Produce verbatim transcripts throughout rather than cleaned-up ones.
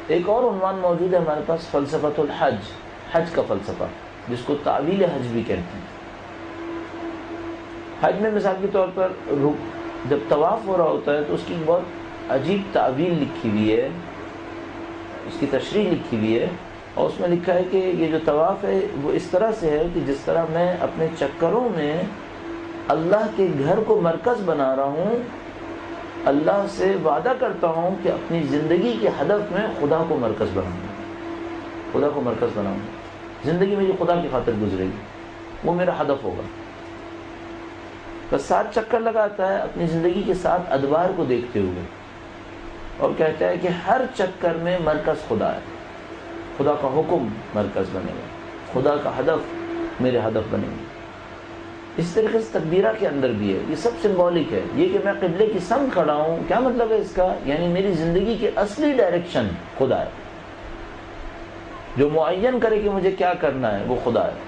ایک اور عنوان موجود ہے ہمارے پاس، فلسفۃ الحج، حج کا فلسفہ، جس کو تعویل حج بھی کہتے ہیں۔ حج میں مثال کے طور پر جب طواف ہو رہا ہوتا ہے تو اس کی بہت عجیب تعویل لکھی ہوئی ہے، اس کی تشریح لکھی ہوئی ہے، اور اس میں لکھا ہے کہ یہ جو طواف ہے وہ اس طرح سے ہے کہ جس طرح میں اپنے چکروں میں اللہ کے گھر کو مرکز بنا رہا ہوں، اللہ سے وعدہ کرتا ہوں کہ اپنی زندگی کے ہدف میں خدا کو مرکز بناؤں گا، خدا کو مرکز بناؤں گا، زندگی میں جو خدا کی خاطر گزرے گی وہ میرا ہدف ہوگا۔ بس سات چکر لگاتا ہے اپنی زندگی کے ساتھ ادوار کو دیکھتے ہوئے، اور کہتا ہے کہ ہر چکر میں مرکز خدا ہے، خدا کا حکم مرکز بنے گا، خدا کا ہدف میرے ہدف بنے گا۔ اس طریقے سے تکبیرہ کے اندر بھی ہے، یہ سب سمبولک ہے۔ یہ کہ میں قبلے کی سمت کھڑا ہوں، کیا مطلب ہے اس کا؟ یعنی میری زندگی کے اصلی ڈائریکشن خدا ہے، جو معین کرے کہ مجھے کیا کرنا ہے وہ خدا ہے۔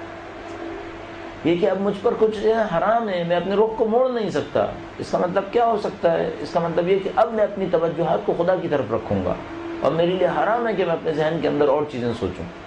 یہ کہ اب مجھ پر کچھ حرام ہے، میں اپنے رخ کو موڑ نہیں سکتا، اس کا مطلب کیا ہو سکتا ہے؟ اس کا مطلب یہ کہ اب میں اپنی توجہات کو خدا کی طرف رکھوں گا، اور میرے لیے حرام ہے کہ میں اپنے ذہن کے اندر اور چیزیں سوچوں۔